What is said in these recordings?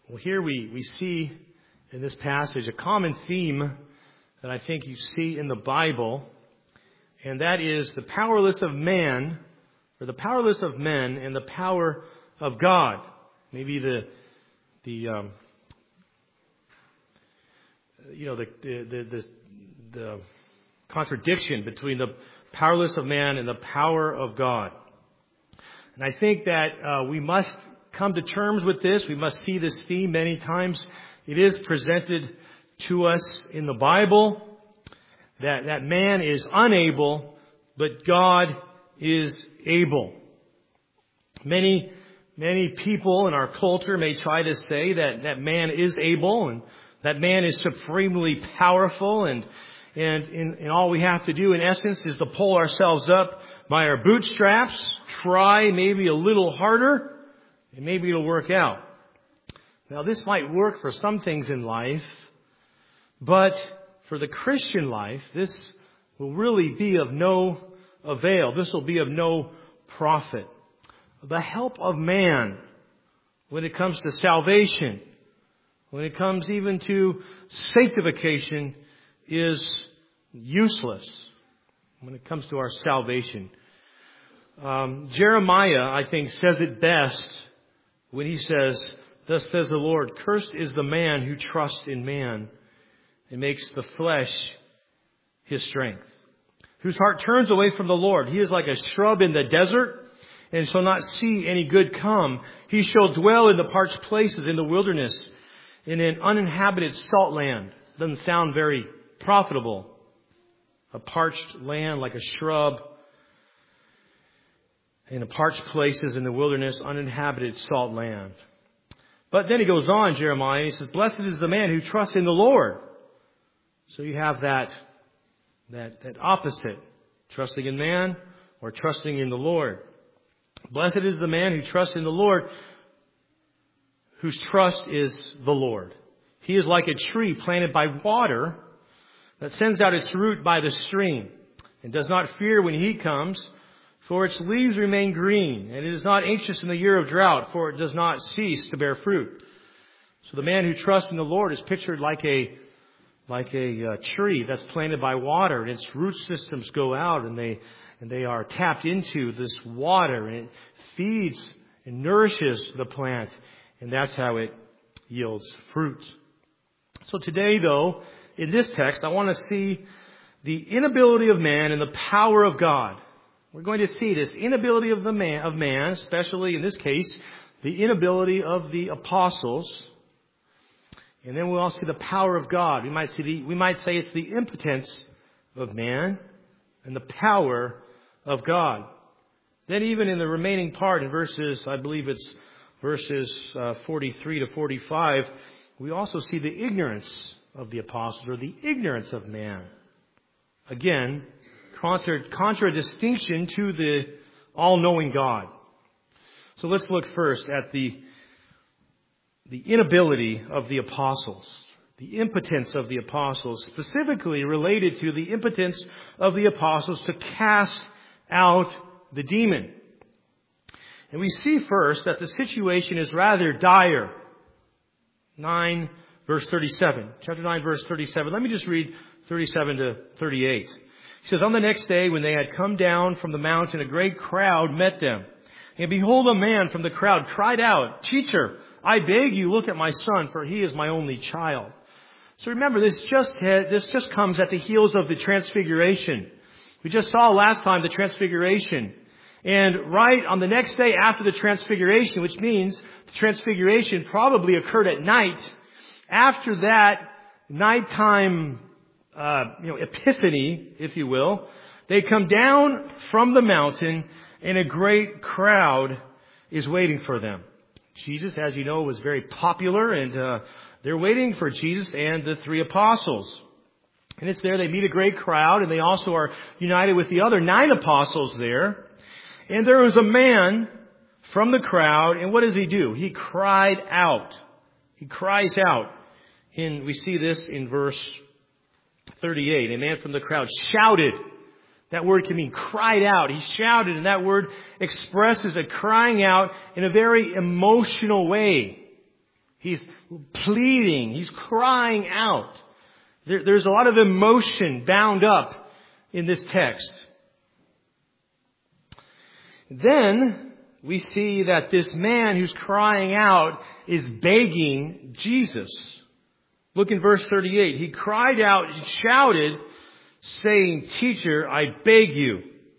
Well, here we see in this passage a common theme that I think you see in the Bible, and that is the powerless of man, or the powerless of men, and the power of God. Maybe the contradiction between the powerless of man and the power of God. And I think that we must come to terms with this. We must see this theme many times. It is presented to us in the Bible that man is unable, but God is able. Many people in our culture may try to say that man is able and that man is supremely powerful, and all we have to do in essence is to pull ourselves up by our bootstraps, try maybe a little harder, and maybe it'll work out. Now, this might work for some things in life, but for the Christian life, this will really be of no avail. This will be of no profit. The help of man when it comes to salvation, when it comes even to sanctification, is useless when it comes to our salvation. Jeremiah, I think, says it best when he says, "Thus says the Lord, cursed is the man who trusts in man and makes the flesh his strength, whose heart turns away from the Lord. He is like a shrub in the desert and shall not see any good come. He shall dwell in the parched places in the wilderness, in an uninhabited salt land." Doesn't sound very profitable. A parched land like a shrub in the parched places in the wilderness, uninhabited salt land. But then he goes on, Jeremiah, he says, "Blessed is the man who trusts in the Lord." So you have that opposite, trusting in man or trusting in the Lord. Blessed is the man who trusts in the Lord, whose trust is the Lord. He is like a tree planted by water that sends out its root by the stream and does not fear when heat comes, for its leaves remain green, and it is not anxious in the year of drought, for it does not cease to bear fruit. So the man who trusts in the Lord is pictured like a tree that's planted by water, and its root systems go out, and they are tapped into this water, and it feeds and nourishes the plant, and that's how it yields fruit. So today, though, in this text, I want to see the inability of man and the power of God. We're going to see this inability of man, especially in this case, the inability of the apostles. And then we'll also see the power of God. We might say it's the impotence of man and the power of God. Then even in the remaining part, in verses 43 to 45, we also see the ignorance of the apostles, or the ignorance of man. Again, contradistinction to the all-knowing God. So let's look first at the inability of the apostles, the impotence of the apostles, specifically related to the impotence of the apostles to cast out the demon. And we see first that the situation is rather dire. 9 verse 37. Chapter 9 verse 37. Let me just read 37 to 38. He says, "On the next day, when they had come down from the mountain, a great crowd met them. And behold, a man from the crowd cried out, 'Teacher, I beg you, look at my son, for he is my only child.'" So remember, this just comes at the heels of the transfiguration. We just saw last time the transfiguration. And right on the next day after the transfiguration, which means the transfiguration probably occurred at night, after that nighttime epiphany, if you will, they come down from the mountain and a great crowd is waiting for them. Jesus, as you know, was very popular, and they're waiting for Jesus and the three apostles. And it's there they meet a great crowd, and they also are united with the other 9 apostles there. And there was a man from the crowd, and what does he do? He cried out. He cries out. And we see this in verse 38. A man from the crowd shouted. That word can mean cried out. He shouted, and that word expresses a crying out in a very emotional way. He's pleading. He's crying out. There's a lot of emotion bound up in this text. Then we see that this man who's crying out is begging Jesus. Look in verse 38. He cried out and shouted, saying, "Teacher, I beg you."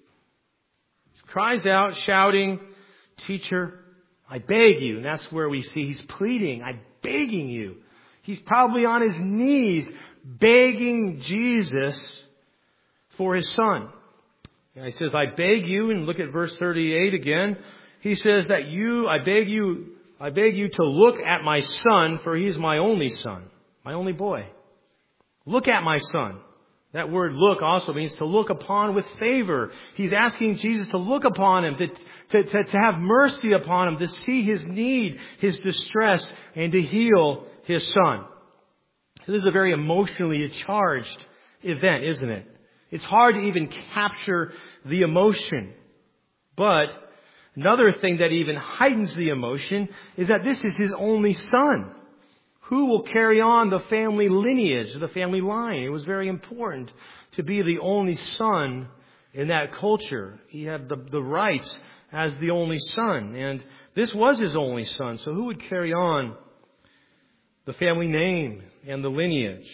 He cries out, shouting, "Teacher, I beg you." And that's where we see he's pleading. "I'm begging you." He's probably on his knees begging Jesus for his son. And he says, "I beg you," and look at verse 38 again. He says that I beg you to look at my son, for he is my only son, my only boy. Look at my son. That word look also means to look upon with favor. He's asking Jesus to look upon him, to have mercy upon him, to see his need, his distress, and to heal his son. So this is a very emotionally charged event, isn't it? It's hard to even capture the emotion. But another thing that even heightens the emotion is that this is his only son. Who will carry on the family lineage, the family line? It was very important to be the only son in that culture. He had the rights as the only son. And this was his only son. So who would carry on the family name and the lineage?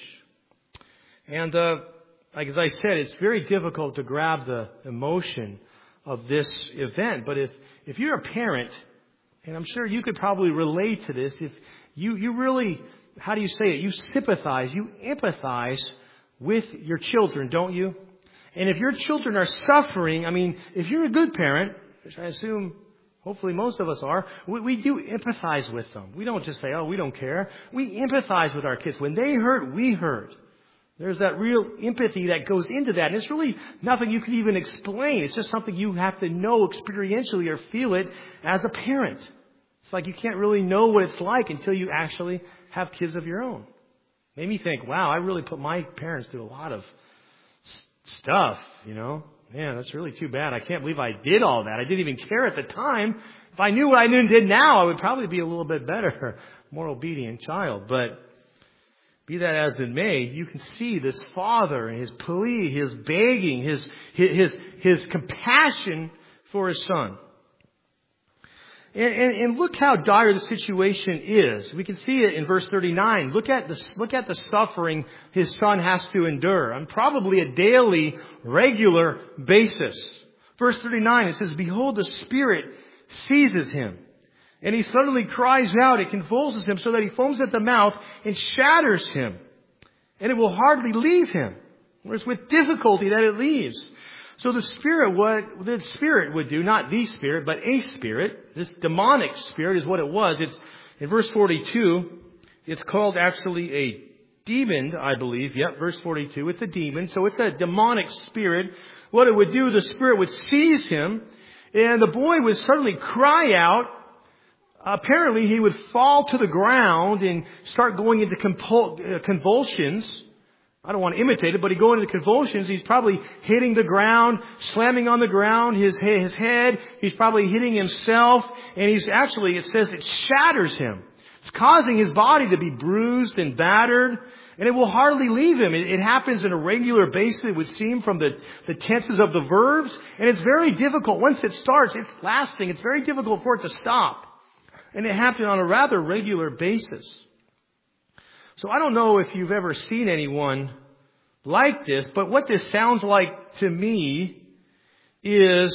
And like as I said, it's very difficult to grab the emotion of this event. But if you're a parent, and I'm sure you could probably relate to this, if you really, how do you say it? You sympathize, you empathize with your children, don't you? And if your children are suffering, I mean, if you're a good parent, which I assume hopefully most of us are, we do empathize with them. We don't just say, "Oh, we don't care." We empathize with our kids. When they hurt, we hurt. There's that real empathy that goes into that. And it's really nothing you can even explain. It's just something you have to know experientially or feel it as a parent. It's like you can't really know what it's like until you actually have kids of your own. Made me think, wow, I really put my parents through a lot of stuff, you know. Man, that's really too bad. I can't believe I did all that. I didn't even care at the time. If I knew what I knew and did now, I would probably be a little bit better, more obedient child. But be that as it may, you can see this father and his plea, his begging, his compassion for his son. And look how dire the situation is. We can see it in verse 39. Look at the suffering his son has to endure on probably a daily, regular basis. Verse 39, it says, "Behold, the Spirit seizes him. And he suddenly cries out. It convulses him so that he foams at the mouth and shatters him. And it will hardly leave him. Or it's with difficulty that it leaves." So the Spirit would do, not the Spirit, but a spirit. This demonic spirit is what it was. It's in verse 42. It's called actually a demon, I believe. Yep, verse 42. It's a demon. So it's a demonic spirit. What it would do, the Spirit would seize him. And the boy would suddenly cry out. Apparently, he would fall to the ground and start going into convulsions. I don't want to imitate it, but he'd go into convulsions. He's probably hitting the ground, slamming on the ground, his head. He's probably hitting himself. And it says it shatters him. It's causing his body to be bruised and battered. And it will hardly leave him. It happens on a regular basis, it would seem, from the tenses of the verbs. And it's very difficult. Once it starts, it's lasting. It's very difficult for it to stop. And it happened on a rather regular basis. So I don't know if you've ever seen anyone like this, but what this sounds like to me is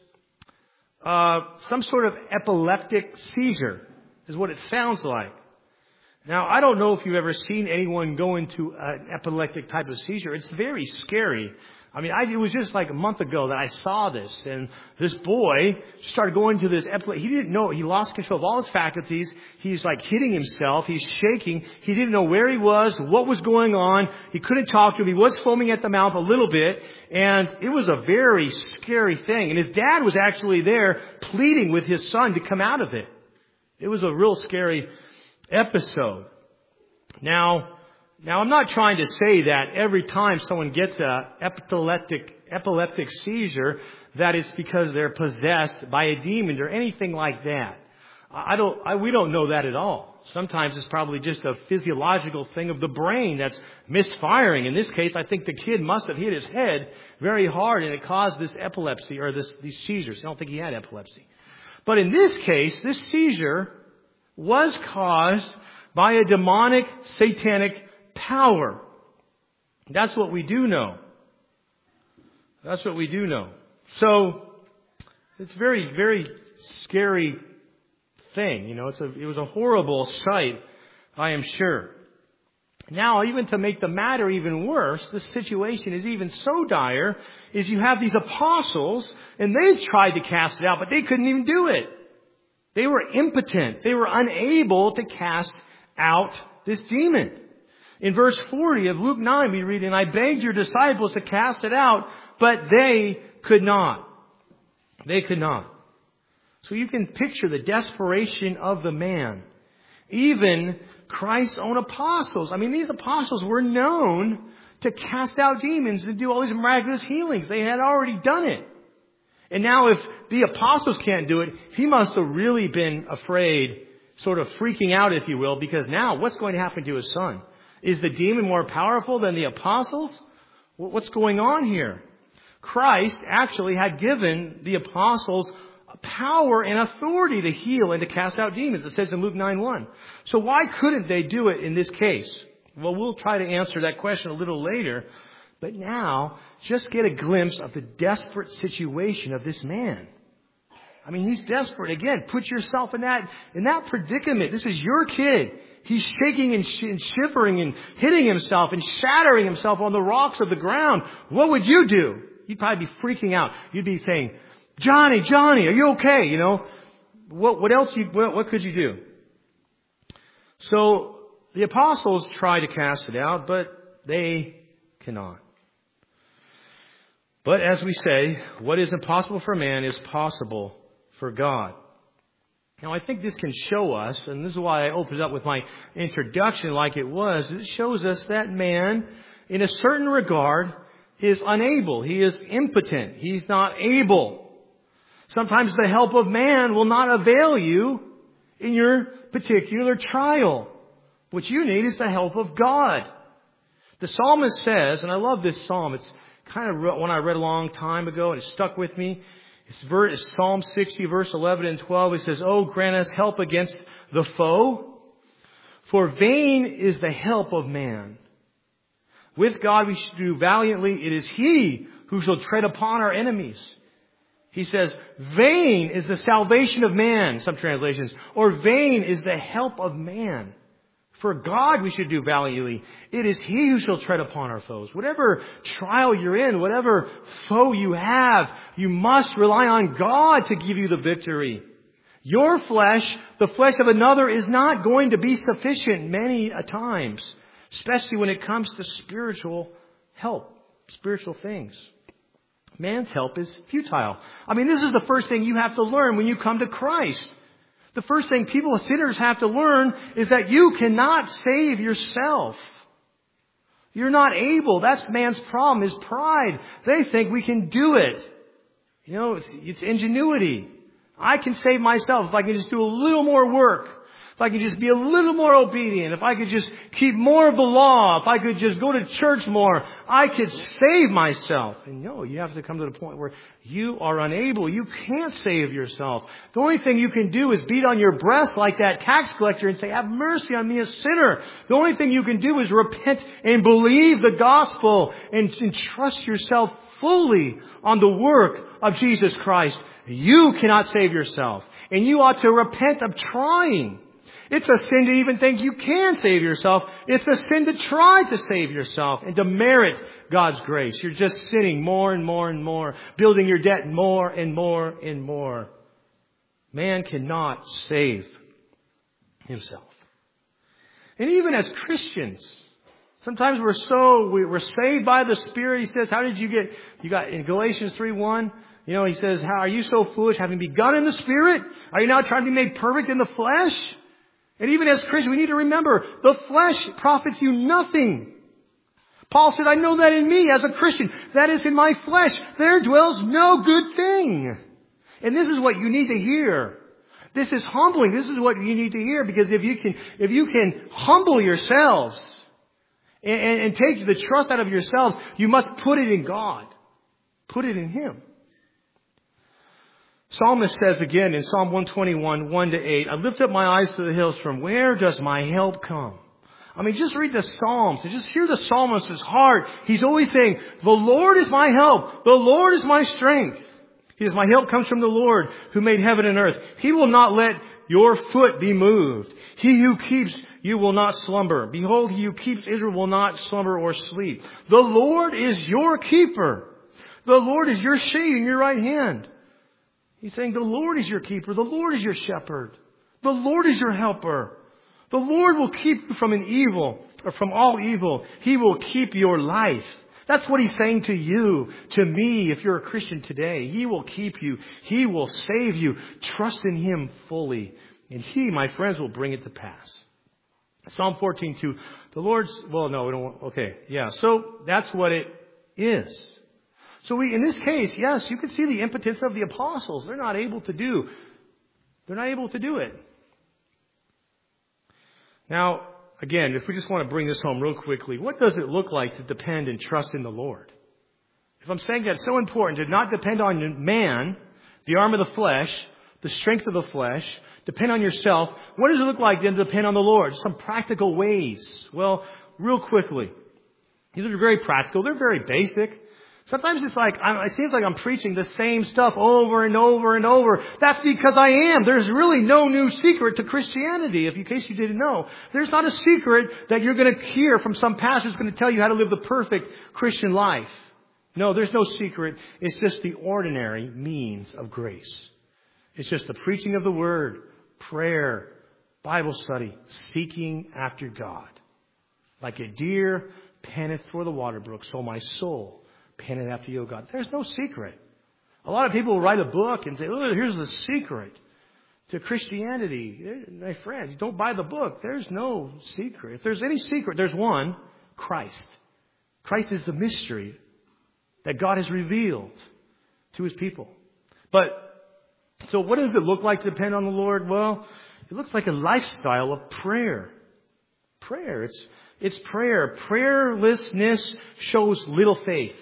some sort of epileptic seizure, is what it sounds like. Now, I don't know if you've ever seen anyone go into an epileptic type of seizure. It's very scary. I mean, it was just like a month ago that I saw this, and this boy started going to this he didn't know, he lost control of all his faculties. He's like hitting himself, he's shaking, he didn't know where he was, what was going on, he couldn't talk to him, he was foaming at the mouth a little bit, and it was a very scary thing. And his dad was actually there pleading with his son to come out of it. It was a real scary episode. Now, I'm not trying to say that every time someone gets an epileptic seizure that it's because they're possessed by a demon or anything like that. We don't know that at all. Sometimes it's probably just a physiological thing of the brain that's misfiring. In this case, I think the kid must have hit his head very hard and it caused this epilepsy or these seizures. I don't think he had epilepsy. But in this case, this seizure was caused by a demonic, satanic power. That's what we do know. That's what we do know. So, it's very, very scary thing. It was a horrible sight, I am sure. Now, even to make the matter even worse, the situation is even so dire, is you have these apostles, and they tried to cast it out, but they couldn't even do it. They were impotent. They were unable to cast out this demon. In verse 40 of Luke 9, we read, "And I begged your disciples to cast it out, but they could not." They could not. So you can picture the desperation of the man. Even Christ's own apostles. I mean, these apostles were known to cast out demons and do all these miraculous healings. They had already done it. And now if the apostles can't do it, he must have really been afraid, sort of freaking out, if you will, because now what's going to happen to his son? Is the demon more powerful than the apostles? What's going on here? Christ actually had given the apostles power and authority to heal and to cast out demons. It says in Luke 9:1. So why couldn't they do it in this case? Well, we'll try to answer that question a little later. But now, just get a glimpse of the desperate situation of this man. I mean, he's desperate. Again, put yourself in that predicament. This is your kid. He's shaking and shivering and hitting himself and shattering himself on the rocks of the ground. What would you do? You'd probably be freaking out. You'd be saying, Johnny, are you okay? What else? What could you do? So the apostles try to cast it out, but they cannot. But as we say, what is impossible for man is possible for God. Now, I think this can show us, and this is why I opened up with my introduction like it was, it shows us that man, in a certain regard, is unable. He is impotent. He's not able. Sometimes the help of man will not avail you in your particular trial. What you need is the help of God. The psalmist says, and I love this psalm, it's kind of one I read a long time ago and it stuck with me. It's Psalm 60, verse 11 and 12. It says, "Oh, grant us help against the foe, for vain is the help of man. With God we should do valiantly. It is He who shall tread upon our enemies." He says, vain is the salvation of man, some translations, or vain is the help of man. For God we should do valiantly. It is He who shall tread upon our foes. Whatever trial you're in, whatever foe you have, you must rely on God to give you the victory. Your flesh, the flesh of another, is not going to be sufficient many a times, especially when it comes to spiritual help, spiritual things. Man's help is futile. I mean, this is the first thing you have to learn when you come to Christ. The first thing people, sinners, have to learn is that you cannot save yourself. You're not able. That's man's problem, is pride. They think we can do it. It's ingenuity. I can save myself if I can just do a little more work. If I could just be a little more obedient, if I could just keep more of the law, if I could just go to church more, I could save myself. And no, you have to come to the point where you are unable. You can't save yourself. The only thing you can do is beat on your breast like that tax collector and say, "Have mercy on me, a sinner." The only thing you can do is repent and believe the gospel and trust yourself fully on the work of Jesus Christ. You cannot save yourself. And you ought to repent of trying. It's a sin to even think you can save yourself. It's a sin to try to save yourself and to merit God's grace. You're just sinning more and more and more, building your debt more and more and more. Man cannot save himself. And even as Christians, sometimes we're saved by the Spirit. He says, how did you got in Galatians 3:1, he says, "How are you so foolish, having begun in the Spirit? Are you now trying to be made perfect in the flesh?" And even as Christians, we need to remember, the flesh profits you nothing. Paul said, "I know that in me as a Christian, that is in my flesh, there dwells no good thing." And this is what you need to hear. This is humbling. This is what you need to hear, because if you can humble yourselves and take the trust out of yourselves, you must put it in God. Put it in Him. Psalmist says again in Psalm 121, 1-8, I lift up my eyes to the hills. From where does my help come? I mean, just read the Psalms and just hear the psalmist's heart. He's always saying, the Lord is my help. The Lord is my strength. He says, my help comes from the Lord who made heaven and earth. He will not let your foot be moved. He who keeps you will not slumber. Behold, he who keeps Israel will not slumber or sleep. The Lord is your keeper. The Lord is your shade in your right hand. He's saying the Lord is your keeper. The Lord is your shepherd. The Lord is your helper. The Lord will keep you from an evil, or from all evil. He will keep your life. That's what He's saying to you, to me, if you're a Christian today. He will keep you. He will save you. Trust in Him fully. And He, my friends, will bring it to pass. Psalm 14:2. The Lord's, well, no, we don't, okay, yeah. So that's what it is. So in this case, yes, you can see the impotence of the apostles. They're not able to do it. Now, again, if we just want to bring this home real quickly, what does it look like to depend and trust in the Lord? If I'm saying that it's so important to not depend on man, the arm of the flesh, the strength of the flesh, depend on yourself, what does it look like then to depend on the Lord? Some practical ways. Well, real quickly. These are very practical. They're very basic. Sometimes it's like, it seems like I'm preaching the same stuff over and over and over. That's because I am. There's really no new secret to Christianity, in case you didn't know. There's not a secret that you're going to hear from some pastor who's going to tell you how to live the perfect Christian life. No, there's no secret. It's just the ordinary means of grace. It's just the preaching of the Word, prayer, Bible study, seeking after God. Like a deer panteth for the water brook, so my soul panteth after you, O God. There's no secret. A lot of people will write a book and say, oh, here's the secret to Christianity. My friends, don't buy the book. There's no secret. If there's any secret, there's one: Christ. Christ is the mystery that God has revealed to His people. So what does it look like to depend on the Lord? Well, it looks like a lifestyle of prayer. Prayer. It's prayer. Prayerlessness shows little faith.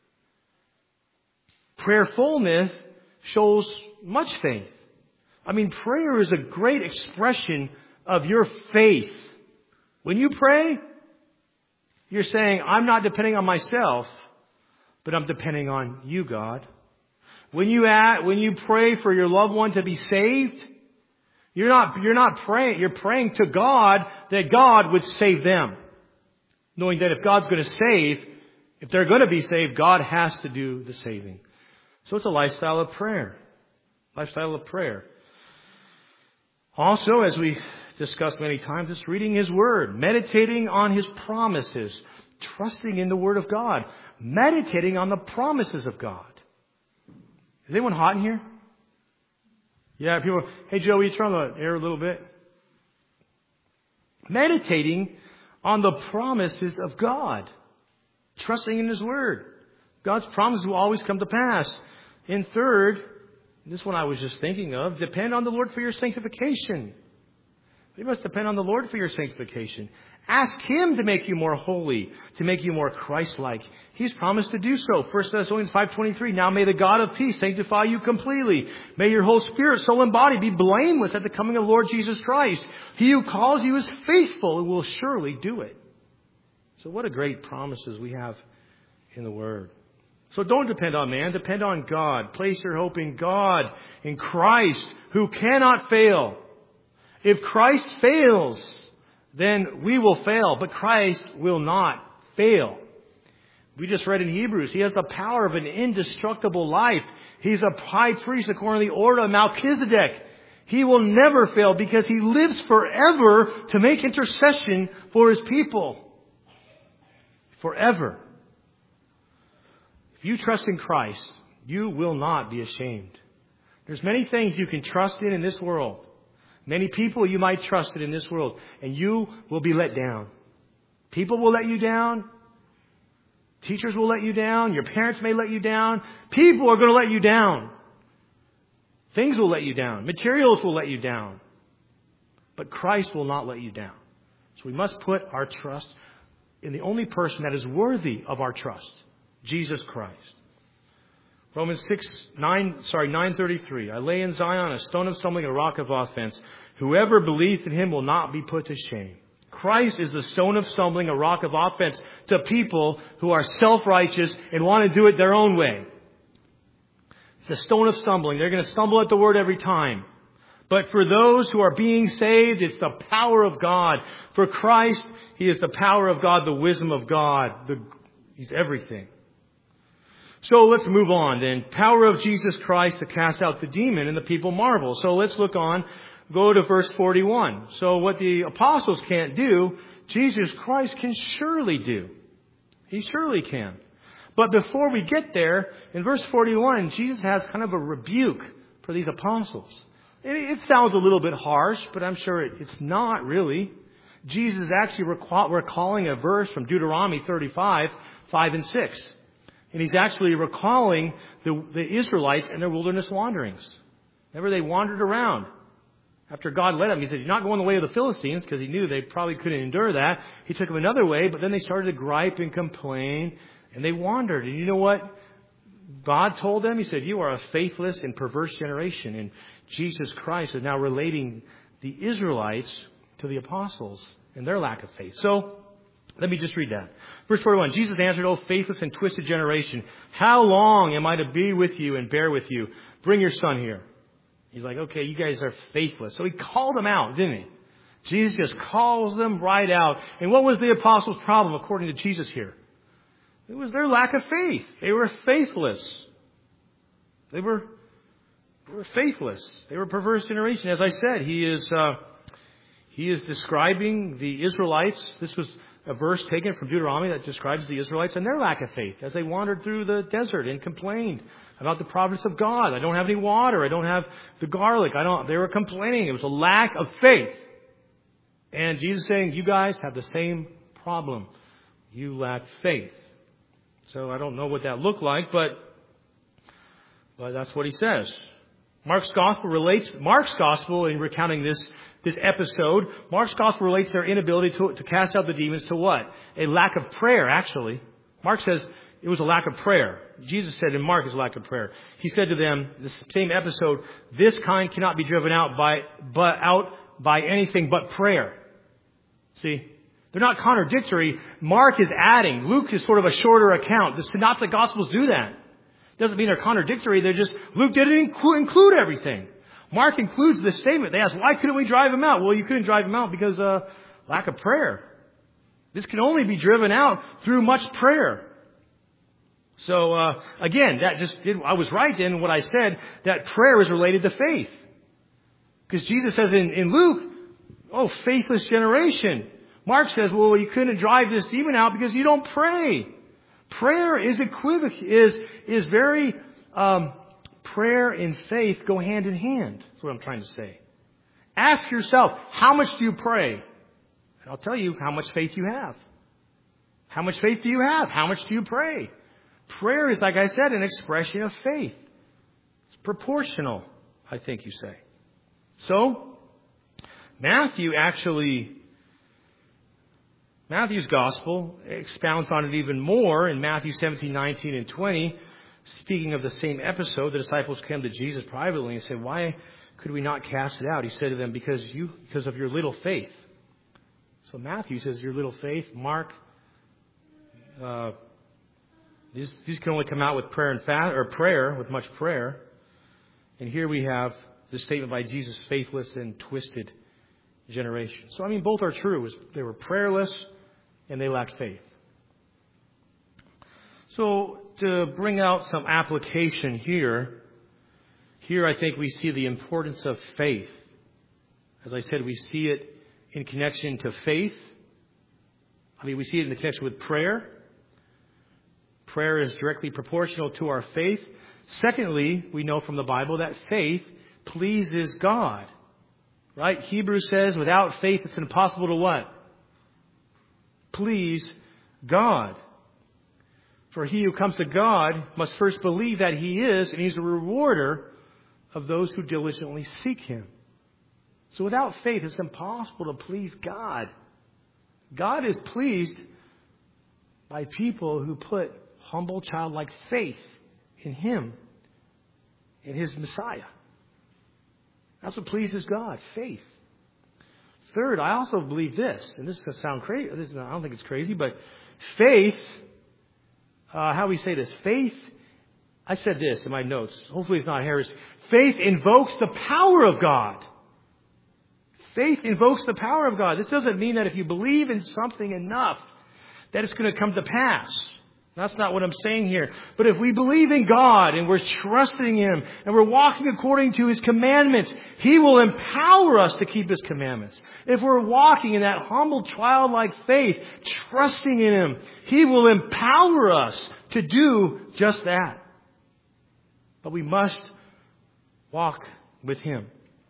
Prayerfulness shows much faith. I mean, prayer is a great expression of your faith. When you pray, you're saying, I'm not depending on myself, but I'm depending on you, God. When you pray for your loved one to be saved, you're not praying. You're praying to God that God would save them, knowing that if God's going to save, if they're going to be saved, God has to do the saving. So it's a lifestyle of prayer. Lifestyle of prayer. Also, as we discussed many times, it's reading His Word, meditating on His promises, trusting in the Word of God, meditating on the promises of God. Is anyone hot in here? Yeah, people, hey Joe, will you turn on the air a little bit? Meditating on the promises of God. Trusting in His Word. God's promises will always come to pass. And third, this one I was just thinking of, depend on the Lord for your sanctification. You must depend on the Lord for your sanctification. Ask Him to make you more holy, to make you more Christ-like. He's promised to do so. 1 Thessalonians 5:23. Now may the God of peace sanctify you completely. May your whole spirit, soul, and body be blameless at the coming of Lord Jesus Christ. He who calls you is faithful and will surely do it. So what a great promises we have in the Word. So don't depend on man. Depend on God. Place your hope in God, in Christ, who cannot fail. If Christ fails, then we will fail. But Christ will not fail. We just read in Hebrews, He has the power of an indestructible life. He's a high priest according to the order of Melchizedek. He will never fail because He lives forever to make intercession for His people. Forever. If you trust in Christ, you will not be ashamed. There's many things you can trust in this world. Many people you might trust in this world, and you will be let down. People will let you down. Teachers will let you down. Your parents may let you down. People are going to let you down. Things will let you down. Materials will let you down. But Christ will not let you down. So we must put our trust in the only person that is worthy of our trust, Jesus Christ. Romans 9:33. I lay in Zion a stone of stumbling, a rock of offense. Whoever believes in him will not be put to shame. Christ is the stone of stumbling, a rock of offense to people who are self-righteous and want to do it their own way. It's a stone of stumbling. They're going to stumble at the word every time. But for those who are being saved, it's the power of God. For Christ, He is the power of God, the wisdom of God. He's everything. So let's move on then. Power of Jesus Christ to cast out the demon, and the people marvel. So let's look on. Go to verse 41. So what the apostles can't do, Jesus Christ can surely do. He surely can. But before we get there, in verse 41, Jesus has kind of a rebuke for these apostles. It sounds a little bit harsh, but I'm sure it's not really. Jesus is actually recalling a verse from Deuteronomy 35, 5 and 6. And He's actually recalling the Israelites and their wilderness wanderings. Remember, they wandered around. After God led them, He said, you're not going the way of the Philistines, because He knew they probably couldn't endure that. He took them another way, but then they started to gripe and complain, and they wandered. And you know what God told them? He said, you are a faithless and perverse generation. And Jesus Christ is now relating the Israelites to the apostles and their lack of faith. So, let me just read that. Verse 41, Jesus answered, O faithless and twisted generation, how long am I to be with you and bear with you? Bring your son here. He's like, okay, you guys are faithless. So He called them out, didn't He? Jesus just calls them right out. And what was the apostles' problem according to Jesus here? It was their lack of faith. They were faithless. They were faithless. They were a perverse generation. As I said, He is describing the Israelites. This was a verse taken from Deuteronomy that describes the Israelites and their lack of faith as they wandered through the desert and complained about the providence of God. I don't have any water. I don't have the garlic. They were complaining. It was a lack of faith. And Jesus is saying, you guys have the same problem. You lack faith. So I don't know what that looked like, but that's what He says. Mark's gospel in recounting this episode, Mark's gospel relates their inability to cast out the demons to what? A lack of prayer, actually. Mark says it was a lack of prayer. Jesus said in Mark, it's a lack of prayer. He said to them, this same episode, this kind cannot be driven out by anything but prayer. See? They're not contradictory. Mark is adding. Luke is sort of a shorter account. The synoptic gospels do that. Doesn't mean they're contradictory. Luke didn't include everything. Mark includes this statement. They ask, why couldn't we drive him out? Well, you couldn't drive him out because lack of prayer. This can only be driven out through much prayer. So, again, I was right in what I said, that prayer is related to faith. Because Jesus says in Luke, oh, faithless generation. Mark says, well, you couldn't drive this demon out because you don't pray. Prayer is very, prayer and faith go hand in hand. That's what I'm trying to say. Ask yourself, how much do you pray? And I'll tell you how much faith you have. How much faith do you have? How much do you pray? Prayer is, like I said, an expression of faith. It's proportional, I think you say. So, Matthew's gospel expounds on it even more in Matthew 17, 19, and 20. Speaking of the same episode, the disciples came to Jesus privately and said, why could we not cast it out? He said to them, because of your little faith. So Matthew says, your little faith. Mark, these can only come out with prayer and prayer, with much prayer. And here we have the statement by Jesus, faithless and twisted generation. So, both are true. They were prayerless and they lacked faith. So, to bring out some application here I think we see the importance of faith. As I said, we see it in connection to faith. We see it in the connection with prayer. Prayer is directly proportional to our faith. Secondly, we know from the Bible that faith pleases God. Right? Hebrews says, without faith it's impossible to what? Please God. For he who comes to God must first believe that He is, and He's a rewarder of those who diligently seek Him. So without faith, it's impossible to please God. God is pleased by people who put humble, childlike faith in Him, in His Messiah. That's what pleases God, faith. Third, I also believe this, and this is going to sound crazy. I don't think it's crazy, but faith, how do we say this? Faith, I said this in my notes. Hopefully it's not heresy. Faith invokes the power of God. Faith invokes the power of God. This doesn't mean that if you believe in something enough, that it's going to come to pass. That's not what I'm saying here. But if we believe in God and we're trusting Him and we're walking according to His commandments, He will empower us to keep His commandments. If we're walking in that humble, childlike faith, trusting in Him, He will empower us to do just that. But we must walk with Him.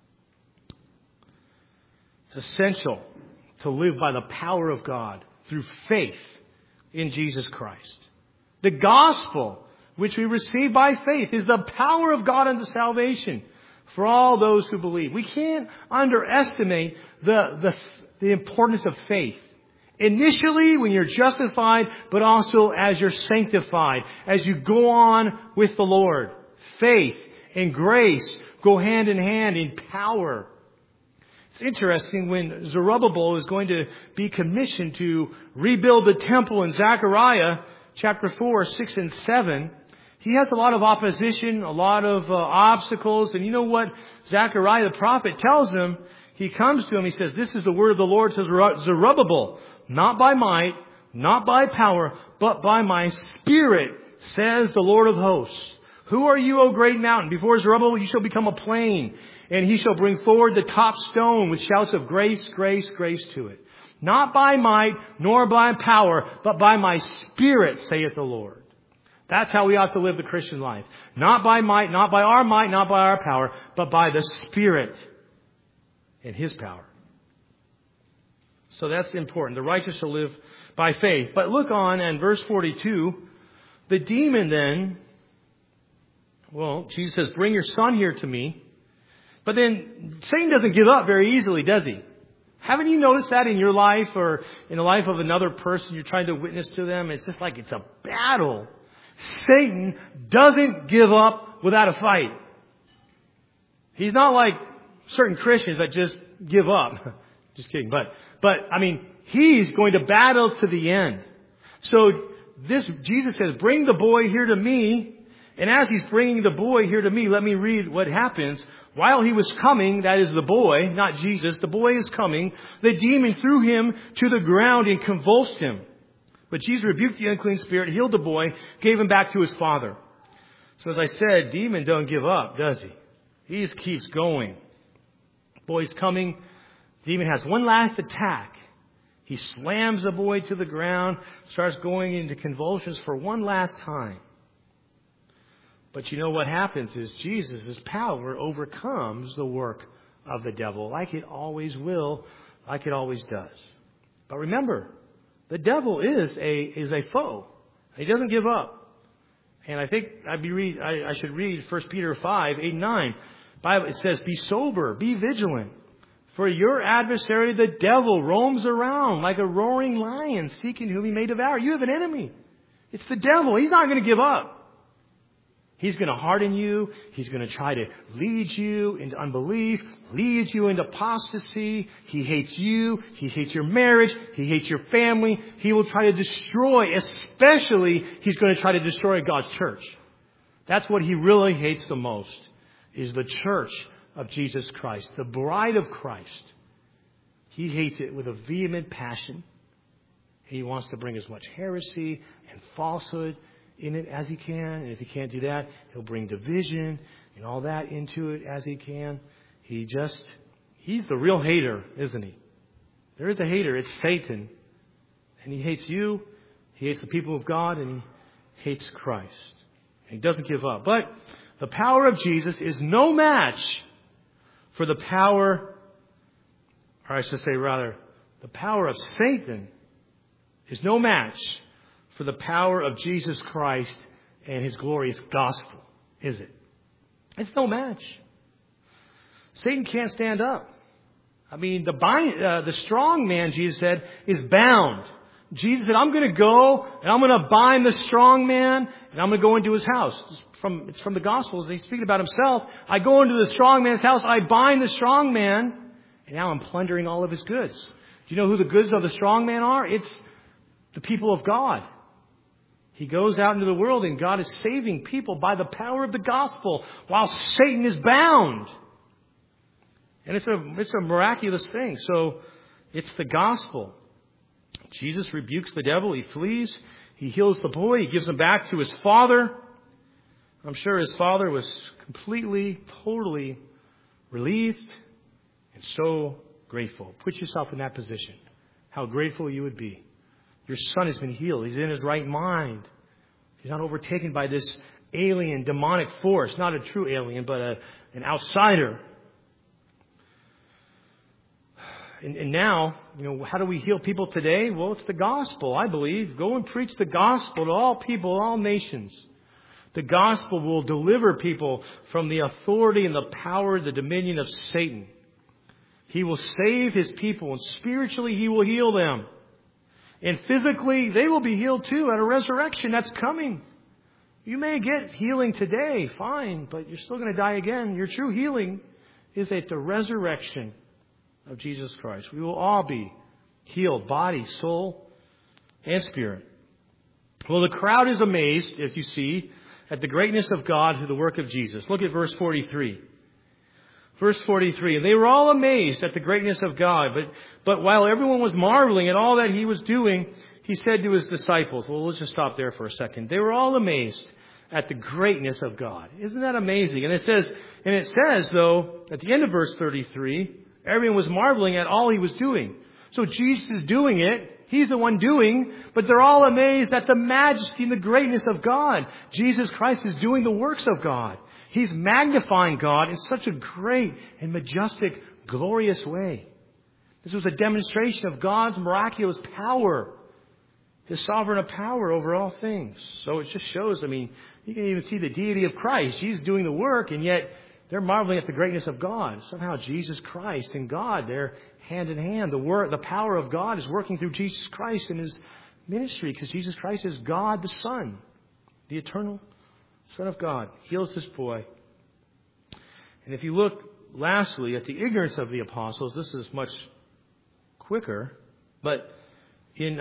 It's essential to live by the power of God through faith in Jesus Christ. The gospel, which we receive by faith, is the power of God unto salvation for all those who believe. We can't underestimate the importance of faith. Initially, when you're justified, but also as you're sanctified, as you go on with the Lord. Faith and grace go hand in hand in power. It's interesting when Zerubbabel is going to be commissioned to rebuild the temple in Zechariah chapter 4, 6, and 7. He has a lot of opposition, a lot of obstacles. And you know what Zechariah the prophet tells him? He comes to him, he says, this is the word of the Lord to Zerubbabel. Not by might, not by power, but by my Spirit, says the Lord of hosts. Who are you, O great mountain? Before Zerubbabel you shall become a plain, and he shall bring forward the top stone with shouts of grace, grace, grace to it. Not by might, nor by power, but by my Spirit, saith the Lord. That's how we ought to live the Christian life. Not by might, not by our might, not by our power, but by the Spirit and His power. So that's important. The righteous shall live by faith. But look on in verse 42. The demon then, well, Jesus says, bring your son here to me. But then Satan doesn't give up very easily, does he? Haven't you noticed that in your life or in the life of another person you're trying to witness to them? It's just like it's a battle. Satan doesn't give up without a fight. He's not like certain Christians that just give up. Just kidding. But I mean, he's going to battle to the end. So Jesus says, bring the boy here to me. And as he's bringing the boy here to me, let me read what happens. While he was coming, that is the boy, not Jesus, the boy is coming, the demon threw him to the ground and convulsed him. But Jesus rebuked the unclean spirit, healed the boy, gave him back to his father. So as I said, demon don't give up, does he? He just keeps going. Boy's coming. Demon has one last attack. He slams the boy to the ground, starts going into convulsions for one last time. But you know what happens is Jesus' power overcomes the work of the devil, like it always will, like it always does. But remember, the devil is a foe. He doesn't give up. And I think I should read 1 Peter 5, 8 and 9. Bible, it says, be sober, be vigilant. For your adversary, the devil, roams around like a roaring lion, seeking whom he may devour. You have an enemy. It's the devil. He's not going to give up. He's going to harden you. He's going to try to lead you into unbelief, lead you into apostasy. He hates you. He hates your marriage. He hates your family. He will try to destroy, especially he's going to try to destroy God's church. That's what he really hates the most, is the church of Jesus Christ, the bride of Christ. He hates it with a vehement passion. He wants to bring as much heresy and falsehood in it as he can. And if he can't do that, he'll bring division and all that into it as he can. He's the real hater, isn't he? There is a hater. It's Satan. And he hates you. He hates the people of God. And he hates Christ. And he doesn't give up. But the power of Jesus is no match for the power, or I should say rather, the power of Satan is no match for the power of Jesus Christ and His glorious gospel, is it? It's no match. Satan can't stand up. I mean, the strong man, Jesus said, is bound. Jesus said, I'm going to go and I'm going to bind the strong man and I'm going to go into his house. It's from the Gospels. He's speaking about himself. I go into the strong man's house. I bind the strong man and now I'm plundering all of his goods. Do you know who the goods of the strong man are? It's the people of God. He goes out into the world and God is saving people by the power of the gospel while Satan is bound. And it's a miraculous thing. So it's the gospel. Jesus rebukes the devil. He flees. He heals the boy. He gives him back to his father. I'm sure his father was completely, totally relieved and so grateful. Put yourself in that position. How grateful you would be. Your son has been healed. He's in his right mind. He's not overtaken by this alien, demonic force. Not a true alien, but an outsider. And now, how do we heal people today? Well, it's the gospel, I believe. Go and preach the gospel to all people, all nations. The gospel will deliver people from the authority and the power, the dominion of Satan. He will save his people, and spiritually he will heal them. And physically, they will be healed too at a resurrection that's coming. You may get healing today, fine, but you're still going to die again. Your true healing is at the resurrection of Jesus Christ. We will all be healed, body, soul, and spirit. Well, the crowd is amazed, as you see, at the greatness of God through the work of Jesus. Look at verse 43. Verse 43, and they were all amazed at the greatness of God. But while everyone was marveling at all that he was doing, he said to his disciples, well, let's just stop there for a second. They were all amazed at the greatness of God. Isn't that amazing? And it says, though, at the end of verse 33, everyone was marveling at all he was doing. So Jesus is doing it. He's the one doing, but they're all amazed at the majesty and the greatness of God. Jesus Christ is doing the works of God. He's magnifying God in such a great and majestic, glorious way. This was a demonstration of God's miraculous power, His sovereign power over all things. So it just shows, you can even see the deity of Christ. Jesus doing the work, and yet they're marveling at the greatness of God. Somehow Jesus Christ and God, they're hand in hand. The power of God is working through Jesus Christ in His ministry, because Jesus Christ is God the Son, the eternal Son of God. Heals this boy. And if you look lastly at the ignorance of the apostles, this is much quicker. But in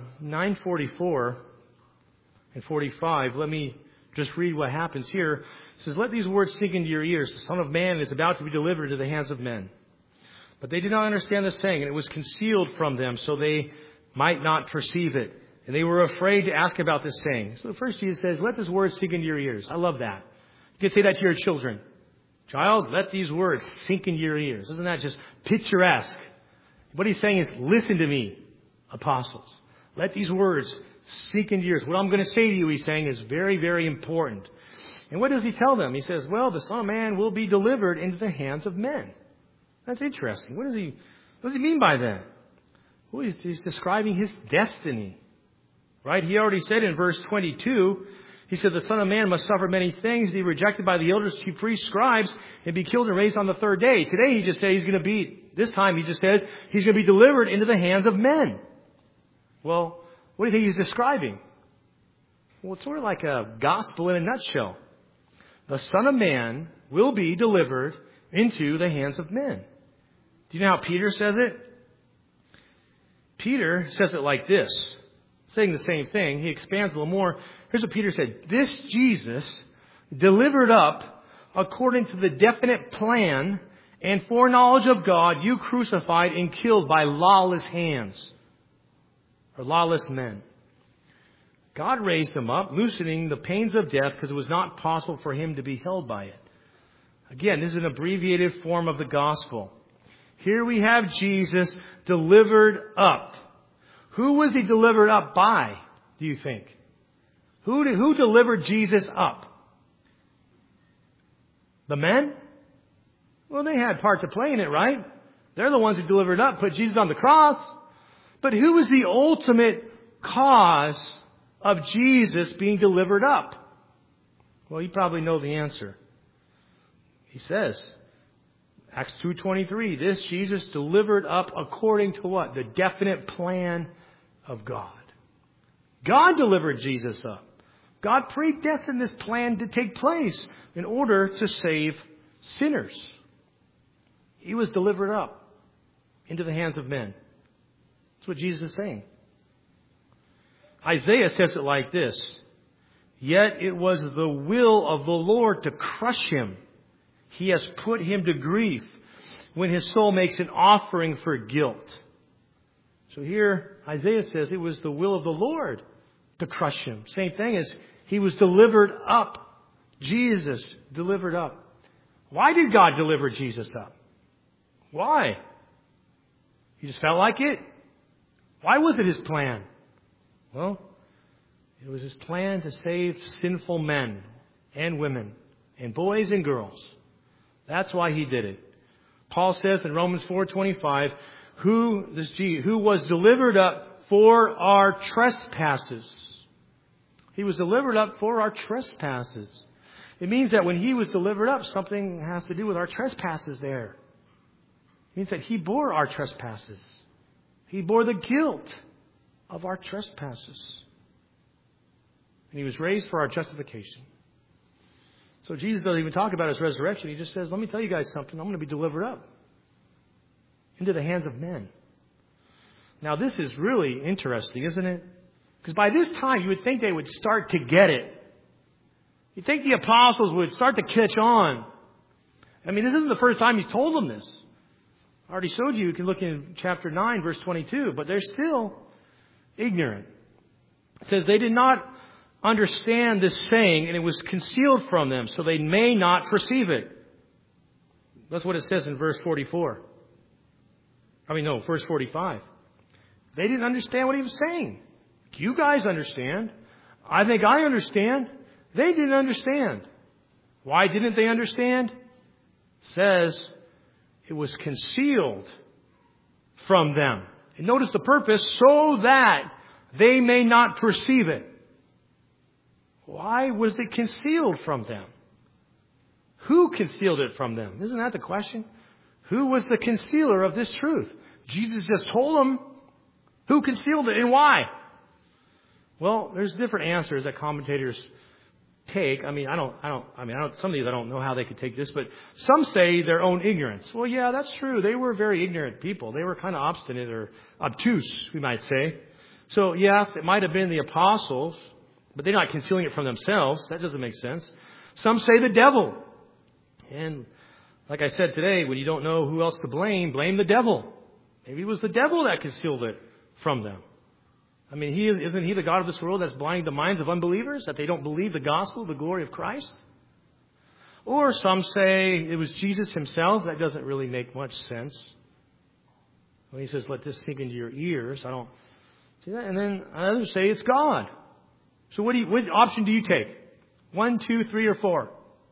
9:44 and 45, let me just read what happens here. It says, let these words sink into your ears. The Son of Man is about to be delivered into the hands of men. But they did not understand the saying, and it was concealed from them, so they might not perceive it. And they were afraid to ask about this saying. So first Jesus says, let this word sink into your ears. I love that. You can say that to your children. Child, let these words sink into your ears. Isn't that just picturesque? What he's saying is, listen to me, apostles. Let these words sink into your ears. What I'm going to say to you, he's saying, is very, very important. And what does he tell them? He says, well, the Son of Man will be delivered into the hands of men. That's interesting. What does he mean by that? Well, he's describing his destiny. Right? He already said in verse 22, he said the Son of Man must suffer many things, be rejected by the elders, chief priests, scribes, and be killed and raised on the third day. Today he just says this time he just says he's going to be delivered into the hands of men. Well, what do you think he's describing? Well, it's sort of like a gospel in a nutshell. The Son of Man will be delivered into the hands of men. Do you know how Peter says it? Peter says it like this. Saying the same thing. He expands a little more. Here's what Peter said. This Jesus, delivered up according to the definite plan and foreknowledge of God, you crucified and killed by lawless hands, or lawless men. God raised him up, loosening the pains of death, because it was not possible for him to be held by it. Again, this is an abbreviated form of the gospel. Here we have Jesus delivered up. Who was he delivered up by, do you think? Who delivered Jesus up? The men? Well, they had part to play in it, right? They're the ones who delivered up, put Jesus on the cross. But who was the ultimate cause of Jesus being delivered up? Well, you probably know the answer. He says, Acts 2:23, this Jesus delivered up according to what? The definite plan of God. God delivered Jesus up. God predestined this plan to take place in order to save sinners. He was delivered up into the hands of men. That's what Jesus is saying. Isaiah says it like this, yet it was the will of the Lord to crush him. He has put him to grief when his soul makes an offering for guilt. So here Isaiah says it was the will of the Lord to crush him. Same thing as he was delivered up. Jesus delivered up. Why did God deliver Jesus up? Why? He just felt like it? Why was it his plan? Well, it was his plan to save sinful men and women and boys and girls. That's why he did it. Paul says in Romans 4:25, who was delivered up for our trespasses. He was delivered up for our trespasses. It means that when he was delivered up, something has to do with our trespasses there. It means that he bore our trespasses. He bore the guilt of our trespasses. And he was raised for our justification. So Jesus doesn't even talk about his resurrection. He just says, let me tell you guys something. I'm going to be delivered up into the hands of men. Now this is really interesting, isn't it? Because by this time you would think they would start to get it. You'd think the apostles would start to catch on. I mean, this isn't the first time he's told them this. I already showed you can look in chapter 9, verse 22. But they're still ignorant. It says they did not understand this saying, and it was concealed from them, so they may not perceive it. That's what it says in verse 44. Verse 45. They didn't understand what he was saying. You guys understand. I think I understand. They didn't understand. Why didn't they understand? It says it was concealed from them. And notice the purpose, so that they may not perceive it. Why was it concealed from them? Who concealed it from them? Isn't that the question? Who was the concealer of this truth? Jesus just told them who concealed it and why. Well, there's different answers that commentators take. Some of these I don't know how they could take this, but some say their own ignorance. Well, yeah, that's true. They were very ignorant people. They were kind of obstinate or obtuse, we might say. So, yes, it might have been the apostles, but they're not concealing it from themselves. That doesn't make sense. Some say the devil. And like I said today, when you don't know who else to blame the devil. Maybe it was the devil that concealed it from them. I mean, isn't he the God of this world that's blinding the minds of unbelievers, that they don't believe the gospel, the glory of Christ? Or some say it was Jesus himself. That doesn't really make much sense. When he says, let this sink into your ears, I don't see that. And then others say it's God. So what option do you take? 1, 2, 3, or 4?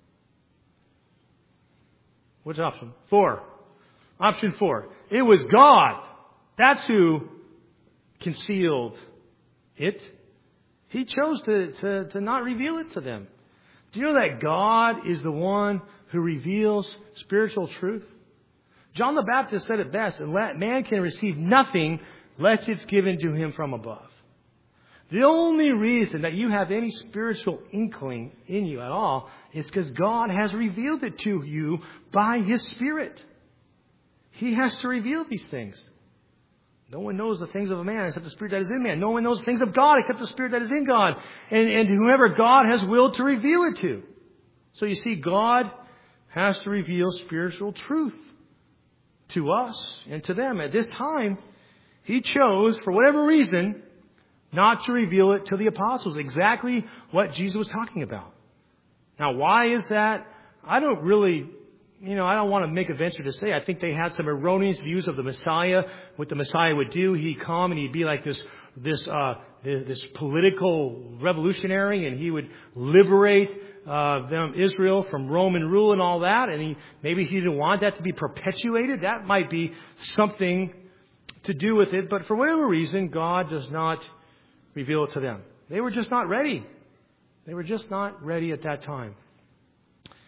Which option? 4. Option 4. It was God. That's who concealed it. He chose to not reveal it to them. Do you know that God is the one who reveals spiritual truth? John the Baptist said it best, and man can receive nothing unless it's given to him from above. The only reason that you have any spiritual inkling in you at all is because God has revealed it to you by His Spirit. He has to reveal these things. No one knows the things of a man except the Spirit that is in man. No one knows the things of God except the Spirit that is in God. And whoever God has willed to reveal it to. So you see, God has to reveal spiritual truth to us and to them. At this time, He chose, for whatever reason, not to reveal it to the apostles. Exactly what Jesus was talking about. Now, why is that? I don't want to make a venture to say. I think they had some erroneous views of the Messiah. What the Messiah would do, He'd come and He'd be like this political revolutionary, and He would liberate Israel from Roman rule and all that. And maybe He didn't want that to be perpetuated. That might be something to do with it. But for whatever reason, God does not reveal it to them. They were just not ready. They were just not ready at that time.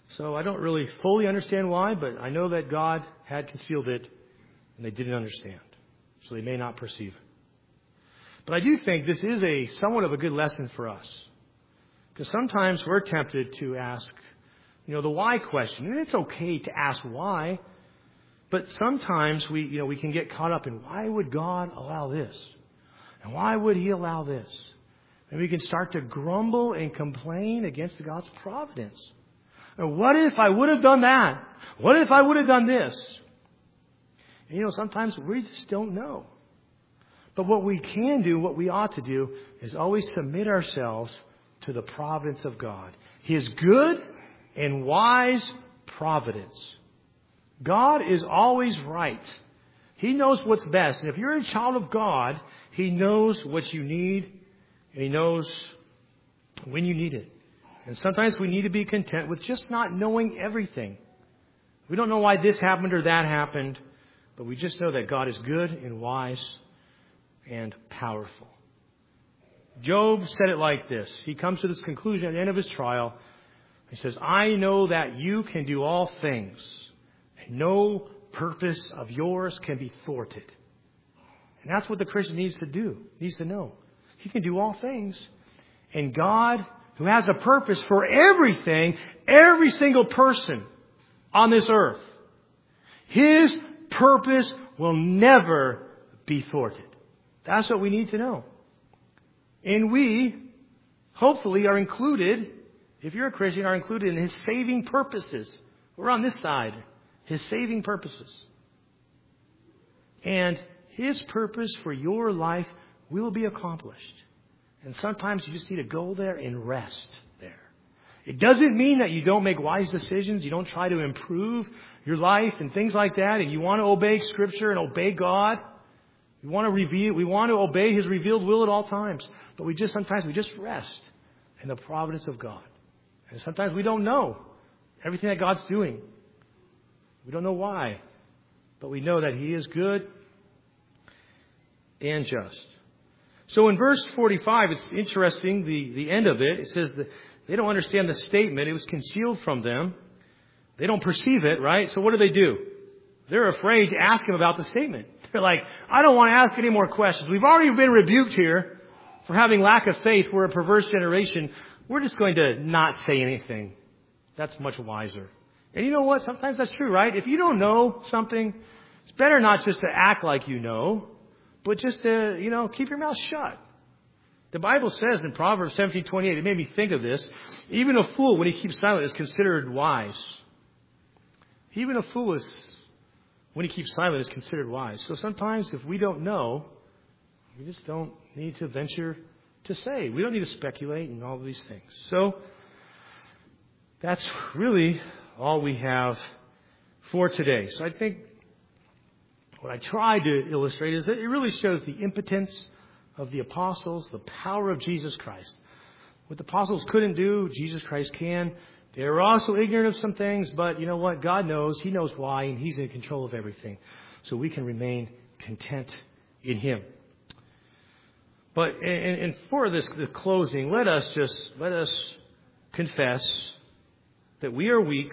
So I don't really fully understand why, but I know that God had concealed it and they didn't understand. So they may not perceive it. But I do think this is somewhat of a good lesson for us. Because sometimes we're tempted to ask, the why question. And it's okay to ask why. But sometimes we can get caught up in why would God allow this? And why would He allow this? And we can start to grumble and complain against God's providence. And what if I would have done that? What if I would have done this? And sometimes we just don't know. But what we can do, what we ought to do, is always submit ourselves to the providence of God. His good and wise providence. God is always right. He knows what's best. And if you're a child of God, He knows what you need, and He knows when you need it. And sometimes we need to be content with just not knowing everything. We don't know why this happened or that happened, but we just know that God is good and wise and powerful. Job said it like this. He comes to this conclusion at the end of his trial. He says, I know that you can do all things, and no purpose of yours can be thwarted. And that's what the Christian needs to know. He can do all things. And God, who has a purpose for everything, every single person on this earth, His purpose will never be thwarted. That's what we need to know. And we, hopefully, are included, if you're a Christian, are included in His saving purposes. We're on this side. His saving purposes. And His purpose for your life will be accomplished. And sometimes you just need to go there and rest there. It doesn't mean that you don't make wise decisions. You don't try to improve your life and things like that. And you want to obey Scripture and obey God. We want to obey His revealed will at all times. But sometimes we just rest in the providence of God. And sometimes we don't know everything that God's doing. We don't know why. But we know that He is good and just. So in verse 45, it's interesting, the end of it. It says that they don't understand the statement. It was concealed from them. They don't perceive it, right? So what do? They're afraid to ask Him about the statement. They're like, I don't want to ask any more questions. We've already been rebuked here for having lack of faith. We're a perverse generation. We're just going to not say anything. That's much wiser. And you know what? Sometimes that's true, right? If you don't know something, it's better not just to act like you know, but just to, keep your mouth shut. The Bible says in Proverbs 17:28, it made me think of this, even a fool, when he keeps silent, is considered wise. Even a fool when he keeps silent, is considered wise. So sometimes if we don't know, we just don't need to venture to say. We don't need to speculate and all of these things. So that's really all we have for today. So I think what I tried to illustrate is that it really shows the impotence of the apostles, the power of Jesus Christ. What the apostles couldn't do, Jesus Christ can. They were also ignorant of some things, but you know what? God knows. He knows why, and He's in control of everything. So we can remain content in Him. But and for the closing, let us confess that we are weak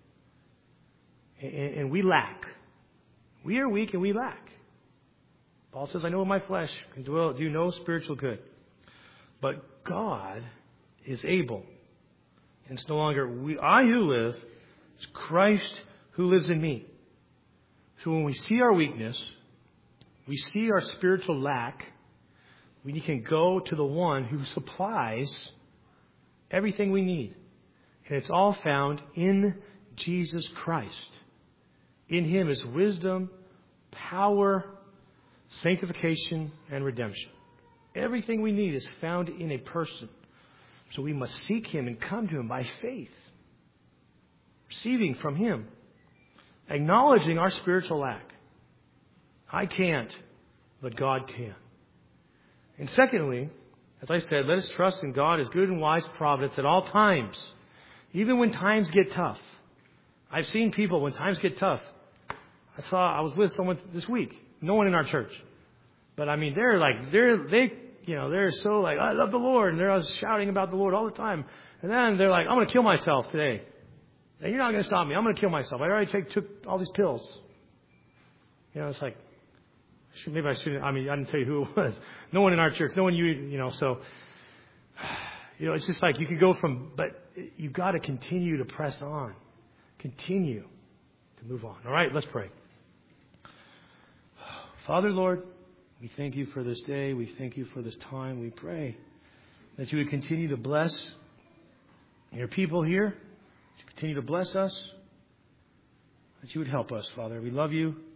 and we lack. We are weak and we lack. Paul says, I know in my flesh can do no spiritual good. But God is able. And it's no longer I who live, it's Christ who lives in me. So when we see our weakness, we see our spiritual lack, we can go to the one who supplies everything we need. And it's all found in Jesus Christ. In Him is wisdom, power, sanctification, and redemption. Everything we need is found in a person. So we must seek Him and come to Him by faith, receiving from Him, acknowledging our spiritual lack. I can't, but God can. And secondly, as I said, let us trust in God as good and wise providence at all times, even when times get tough. I've seen people when times get tough. I was with someone this week, no one in our church, but I mean, they're so like, I love the Lord, and they're shouting about the Lord all the time. And then they're like, I'm going to kill myself today. And you're not going to stop me. I'm going to kill myself. I already took all these pills. You know, it's like, maybe I shouldn't. I mean, I didn't tell you who it was. No one in our church. No one so, it's just like you could go but you've got to continue to press on. Continue to move on. All right, let's pray. Father, Lord, we thank you for this day. We thank you for this time. We pray that you would continue to bless your people here. That you continue to bless us. That you would help us, Father. We love you.